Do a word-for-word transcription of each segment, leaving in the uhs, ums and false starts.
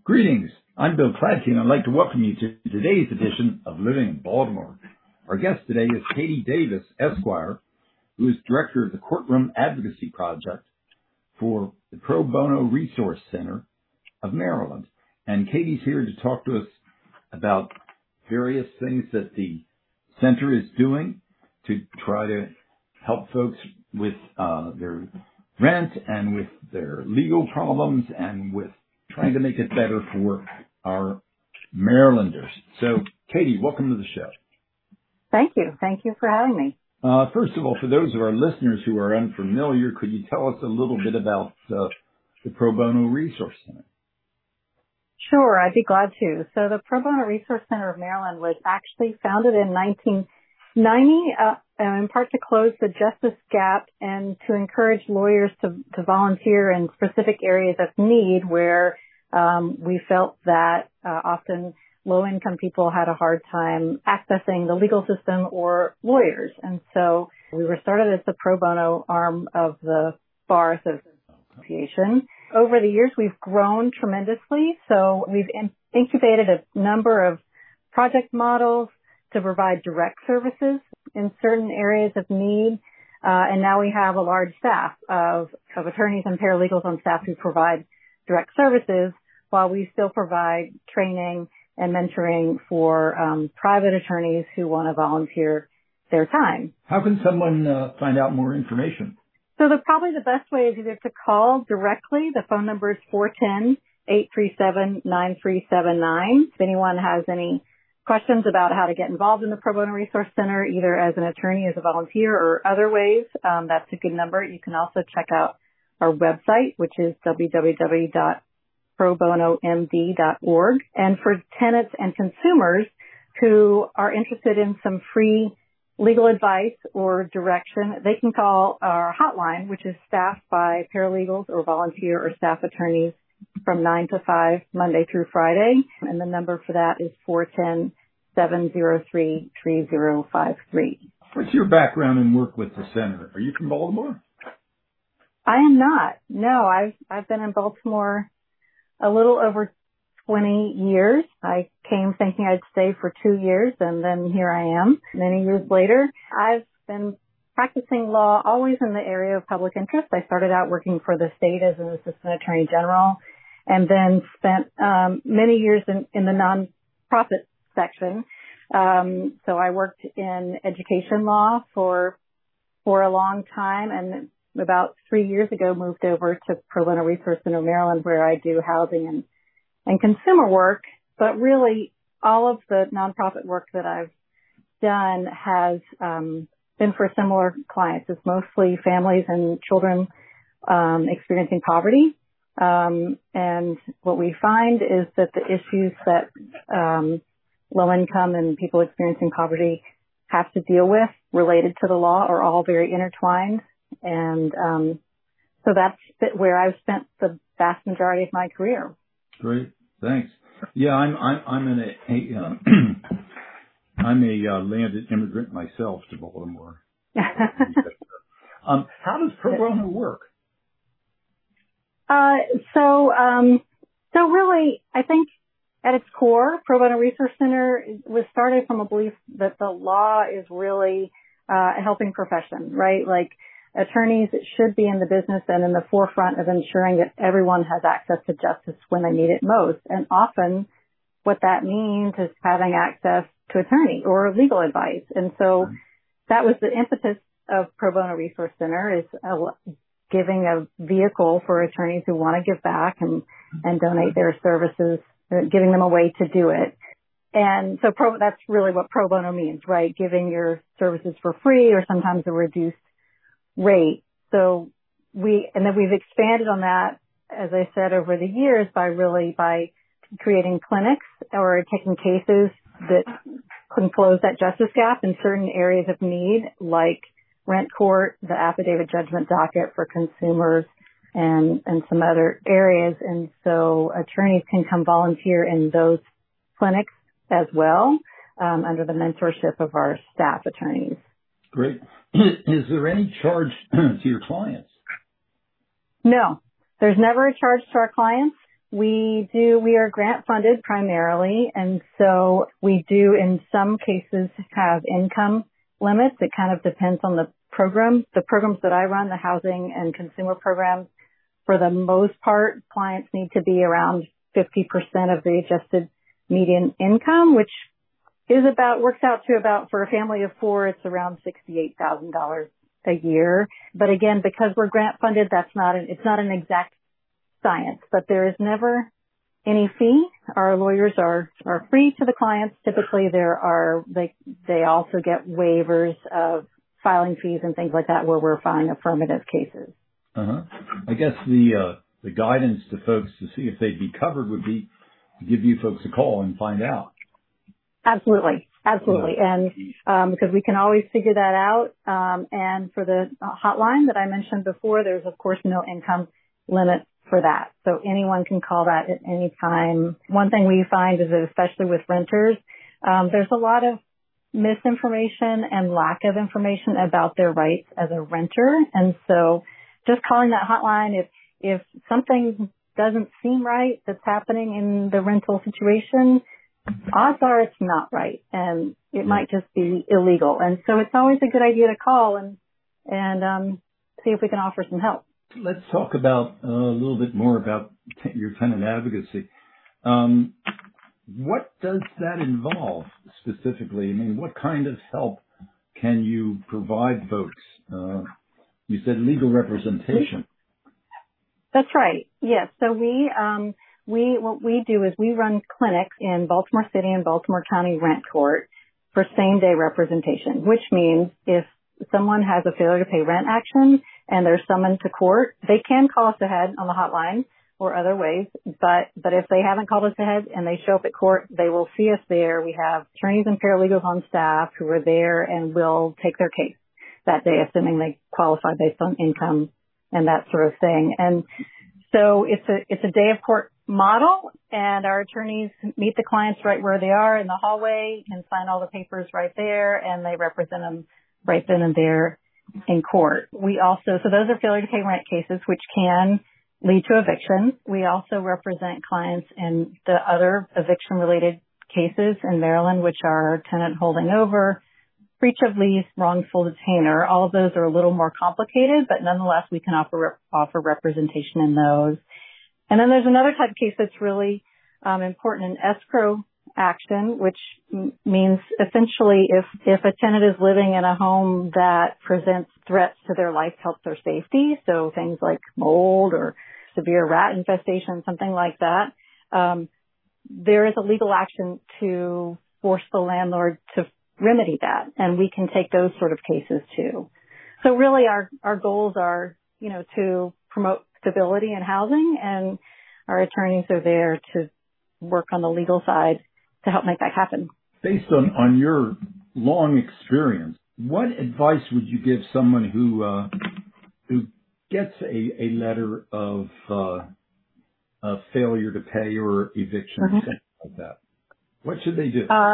Greetings. I'm Bill Kladky, and I'd like to welcome you to today's edition of Living in Baltimore. Our guest today is Katie Davis, Esquire, who is director of the Courtroom Advocacy Project for the Pro Bono Resource Center of Maryland. And Katie's here to talk to us about various things that the center is doing to try to help folks with uh, their rent and with their legal problems and with trying to make it better for our Marylanders. So, Katie, welcome to the show. Thank you. Thank you for having me. Uh, first of all, for those of our listeners who are unfamiliar, could you tell us a little bit about uh, the Pro Bono Resource Center? Sure, I'd be glad to. So the Pro Bono Resource Center of Maryland was actually founded in nineteen ninety, uh, in part to close the justice gap and to encourage lawyers to, to volunteer in specific areas of need where um, we felt that uh, often low-income people had a hard time accessing the legal system or lawyers. And so we were started as the pro bono arm of the Bar Association. Over the years, we've grown tremendously. So we've in- incubated a number of project models to provide direct services in certain areas of need. Uh, and now we have a large staff of, of attorneys and paralegals on staff who provide direct services while we still provide training and mentoring for um, private attorneys who want to volunteer their time. How can someone uh, find out more information? So the, probably the best way is either to call directly. The phone number is four one zero, eight three seven, nine three seven nine. If anyone has any questions about how to get involved in the Pro Bono Resource Center, either as an attorney, as a volunteer, or other ways, um, that's a good number. You can also check out our website, which is w w w dot pro bono m d dot org. And for tenants and consumers who are interested in some free legal advice or direction, they can call our hotline, which is staffed by paralegals or volunteer or staff attorneys from nine to five, Monday through Friday. And the number for that is four one zero, seven zero three, three zero five three. What's your background and work with the center? Are you from Baltimore? I am not. No, I've, I've been in Baltimore a little over twenty years. I came thinking I'd stay for two years, and then here I am many years later. I've been practicing law always in the area of public interest. I started out working for the state as an assistant attorney general and then spent um, many years in, in the nonprofit section. Um, so I worked in education law for for a long time, and about three years ago moved over to Pro Bono Resource Center, Maryland, where I do housing and, and consumer work. But really, all of the nonprofit work that I've done has um, been for similar clients. It's mostly families and children um, experiencing poverty. Um, and what we find is that the issues that um, low income and people experiencing poverty have to deal with related to the law are all very intertwined. And um, so that's where I've spent the vast majority of my career. Great, thanks. Yeah, I'm I'm I'm in a, a uh, I'm a uh, landed immigrant myself to Baltimore. um, how does pro bono work? Uh, so so so really, I think at its core, Pro Bono Resource Center was started from a belief that the law is really uh, a helping profession, right? Like, attorneys should be in the business and in the forefront of ensuring that everyone has access to justice when they need it most. And often what that means is having access to attorney or legal advice. And so that was the impetus of Pro Bono Resource Center, is uh, giving a vehicle for attorneys who want to give back and, and donate their services, giving them a way to do it. And so pro, that's really what pro bono means, right? Giving your services for free or sometimes a reduced rate. So we, and then we've expanded on that, as I said, over the years by really by creating clinics or taking cases that can close that justice gap in certain areas of need, like rent court, the affidavit judgment docket for consumers, and, and some other areas. And so attorneys can come volunteer in those clinics as well, um, under the mentorship of our staff attorneys. Great. Is there any charge to your clients? No, there's never a charge to our clients. We do, we are grant funded primarily. And so we do in some cases have income limits. It kind of depends on the program. The programs that I run, the housing and consumer programs, for the most part, clients need to be around fifty percent of the adjusted median income, which is about, works out to about, for a family of four, it's around sixty-eight thousand dollars a year. But again, because we're grant funded, that's not an, it's not an exact science, but there is never any fee. Our lawyers are, are free to the clients. Typically there are, they, they also get waivers of filing fees and things like that where we're filing affirmative cases. Uh-huh. I guess the, uh, the guidance to folks to see if they'd be covered would be to give you folks a call and find out. Absolutely. Absolutely. Yeah. And, um, because we can always figure that out. Um, and for the hotline that I mentioned before, there's of course no income limit for that. So anyone can call that at any time. One thing we find is that especially with renters, um, there's a lot of misinformation and lack of information about their rights as a renter. And so just calling that hotline, if, if something doesn't seem right that's happening in the rental situation, odds are it's not right and it might just be illegal. And so it's always a good idea to call and, and, um, see if we can offer some help. Let's talk about uh, a little bit more about t- your tenant advocacy. Um, what does that involve specifically? I mean, what kind of help can you provide folks? Uh, you said legal representation. That's right. Yes. So we, um, we, what we do is we run clinics in Baltimore City and Baltimore County Rent Court for same day representation, which means if someone has a failure to pay rent action and they're summoned to court, they can call us ahead on the hotline or other ways. But, but if they haven't called us ahead and they show up at court, they will see us there. We have attorneys and paralegals on staff who are there and will take their case that day, assuming they qualify based on income and that sort of thing. And so it's a, it's a day of court model, and our attorneys meet the clients right where they are in the hallway and sign all the papers right there, and they represent them right then and there in court. We also, so those are failure to pay rent cases, which can lead to eviction. We also represent clients in the other eviction related cases in Maryland, which are tenant holding over, breach of lease, wrongful detainer. All of those are a little more complicated, but nonetheless, we can offer, offer representation in those. And then there's another type of case that's really um, important, an escrow action, which m- means essentially if, if a tenant is living in a home that presents threats to their life, health, or safety, so things like mold or severe rat infestation, something like that, um, there is a legal action to force the landlord to remedy that, and we can take those sort of cases too. So really our, our goals are, you know, to promote stability in housing, and our attorneys are there to work on the legal side to help make that happen. Based on, on your long experience, what advice would you give someone who uh, who gets a, a letter of uh, a failure to pay or eviction, mm-hmm. something like that? What should they do? Uh,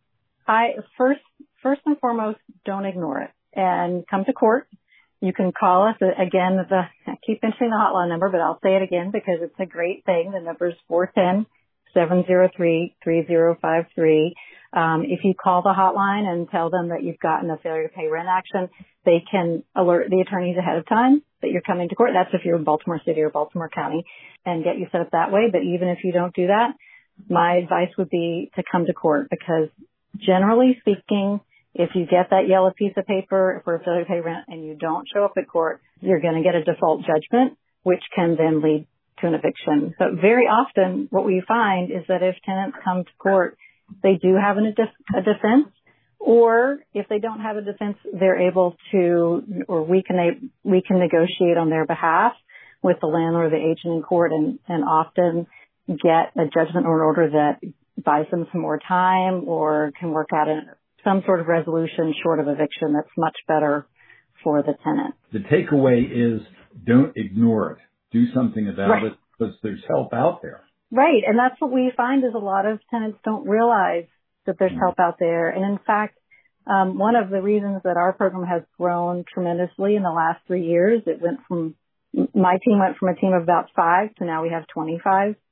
I first first and foremost, don't ignore it and come to court. You can call us again. The, I keep mentioning the hotline number, but I'll say it again because it's a great thing. The number is four one zero, seven zero three, three zero five three. Um, if you call the hotline and tell them that you've gotten a failure to pay rent action, they can alert the attorneys ahead of time that you're coming to court. That's if you're in Baltimore City or Baltimore County, and get you set up that way. But even if you don't do that, my advice would be to come to court, because generally speaking, if you get that yellow piece of paper for a failure to pay rent and you don't show up at court, you're going to get a default judgment, which can then lead to an eviction. So very often what we find is that if tenants come to court, they do have an, a defense, or if they don't have a defense, they're able to, or we can, we can negotiate on their behalf with the landlord or the agent in court, and, and often get a judgment or an order that buys them some more time or can work out a some sort of resolution short of eviction that's much better for the tenant. The takeaway is don't ignore it. Do something about right. it, because there's help out there. Right. And that's what we find is a lot of tenants don't realize that there's mm-hmm. help out there. And in fact, um, one of the reasons that our program has grown tremendously in the last three years, it went from, my team went from a team of about five to now we have twenty-five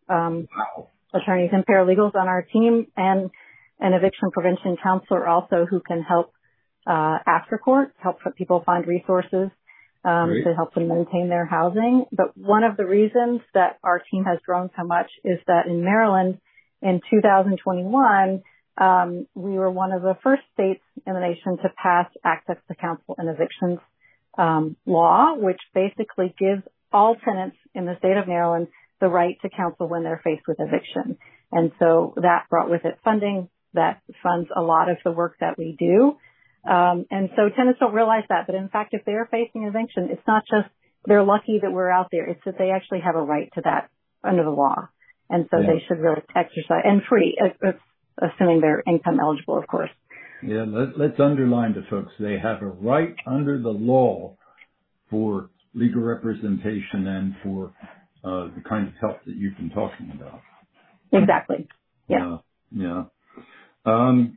um, Wow. attorneys and paralegals on our team, and an eviction prevention counselor also who can help uh, after court, help people find resources um, to help them maintain their housing. But one of the reasons that our team has grown so much is that in Maryland in two thousand twenty-one, um, we were one of the first states in the nation to pass access to counsel and evictions um, law, which basically gives all tenants in the state of Maryland the right to counsel when they're faced with eviction. And so that brought with it funding that funds a lot of the work that we do. Um, and so tenants don't realize that, but in fact, if they're facing eviction, it's not just they're lucky that we're out there. It's that they actually have a right to that under the law. And so yeah. they should really exercise, and free, assuming they're income eligible, of course. Yeah, let, let's underline to folks, they have a right under the law for legal representation and for uh, the kind of help that you've been talking about. Exactly. Yeah. Yeah. yeah. Um,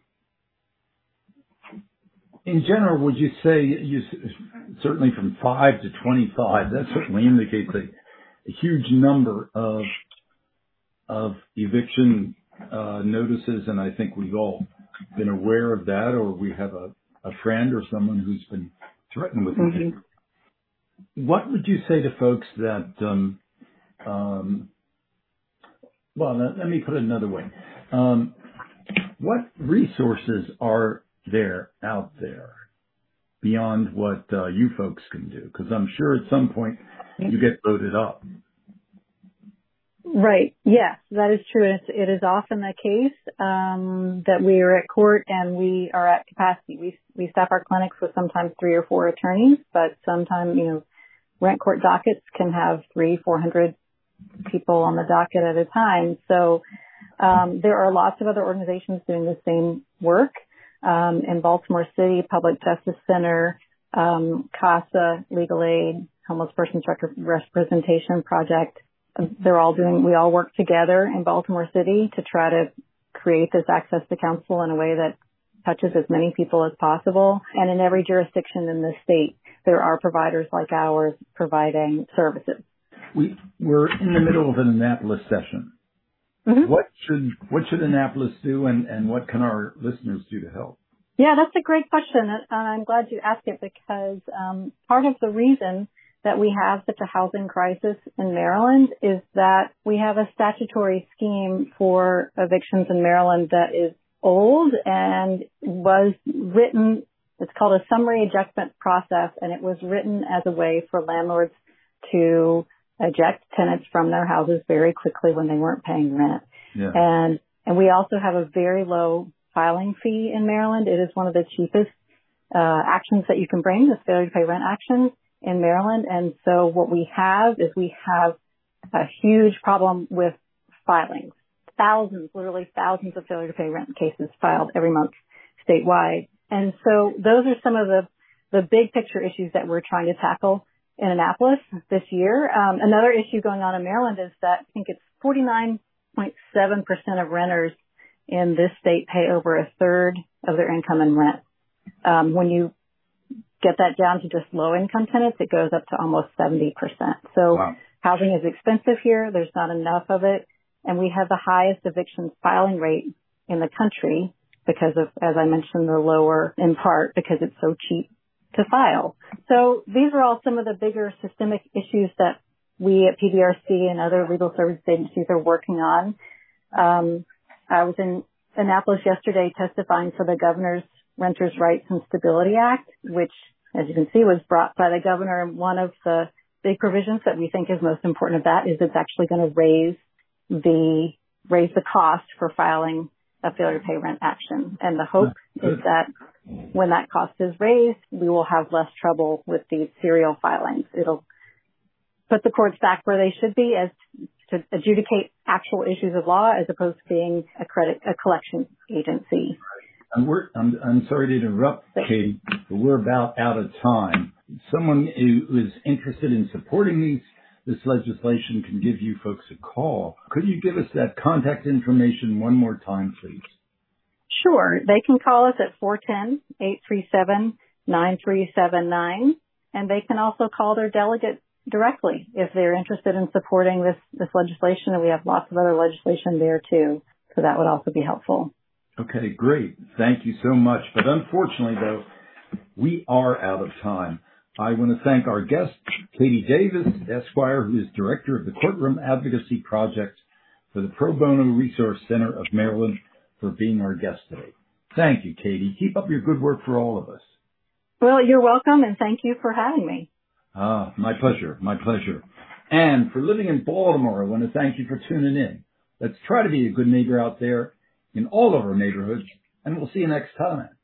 in general, would you say, you, certainly from five to twenty-five, that certainly indicates a, a huge number of of eviction uh, notices, and I think we've all been aware of that, or we have a, a friend or someone who's been threatened with mm-hmm. eviction. What would you say to folks that, um, um, well, let, let me put it another way. Um, what resources are there out there beyond what uh, you folks can do? Because I'm sure at some point you get loaded up. Right. Yes, that is true. It's, it is often the case um, that we are at court and we are at capacity. We we staff our clinics with sometimes three or four attorneys, but sometimes, you know, rent court dockets can have three, four hundred people on the docket at a time. So um, there are lots of other organizations doing the same work. Um, in Baltimore City, Public Justice Center, um, CASA, Legal Aid, Homeless Persons Representation Project. They're all doing, we all work together in Baltimore City to try to create this access to counsel in a way that touches as many people as possible. And in every jurisdiction in the state, there are providers like ours providing services. We, we're in the middle of an Annapolis session. Mm-hmm. What should what should Annapolis do, and, and what can our listeners do to help? Yeah, that's a great question, and I'm glad you asked it because um, part of the reason that we have such a housing crisis in Maryland is that we have a statutory scheme for evictions in Maryland that is old and was written, it's called a summary ejectment process, and it was written as a way for landlords to eject tenants from their houses very quickly when they weren't paying rent. Yeah. And and we also have a very low filing fee in Maryland. It is one of the cheapest uh, actions that you can bring, this failure to pay rent action in Maryland. And so what we have is we have a huge problem with filings. Thousands, literally thousands of failure to pay rent cases filed every month statewide. And so those are some of the, the big picture issues that we're trying to tackle in Annapolis this year. Um, another issue going on in Maryland is that I think it's forty-nine point seven percent of renters in this state pay over a third of their income in rent. Um, when you get that down to just low income tenants, it goes up to almost seventy percent. So wow. Housing is expensive here. There's not enough of it. And we have the highest evictions filing rate in the country because of, as I mentioned, the lower in part because it's so cheap to file. So these are all some of the bigger systemic issues that we at P B R C and other legal service agencies are working on. Um, I was in Annapolis yesterday testifying for the governor's Renters' Rights and Stability Act, which, as you can see, was brought by the governor. And one of the big provisions that we think is most important of that is it's actually going to raise the raise the cost for filing a failure to pay rent action. And the hope is that when that cost is raised, we will have less trouble with these serial filings. It'll put the courts back where they should be as to adjudicate actual issues of law as opposed to being a credit, a collection agency. And we're, I'm, I'm sorry to interrupt, Katie, but we're about out of time. Someone who is interested in supporting these, this legislation can give you folks a call. Could you give us that contact information one more time, please? Sure. They can call us at four one zero, eight three seven, nine three seven nine, and they can also call their delegate directly if they're interested in supporting this, this legislation. And we have lots of other legislation there too. So that would also be helpful. Okay, great. Thank you so much. But unfortunately, though, we are out of time. I want to thank our guest, Katie Davis, Esquire, who is Director of the Courtroom Advocacy Project for the Pro Bono Resource Center of Maryland, for being our guest today. Thank you, Katie. Keep up your good work for all of us. Well, you're welcome, and thank you for having me. Ah, my pleasure, my pleasure. And for living in Baltimore, I want to thank you for tuning in. Let's try to be a good neighbor out there in all of our neighborhoods, and we'll see you next time.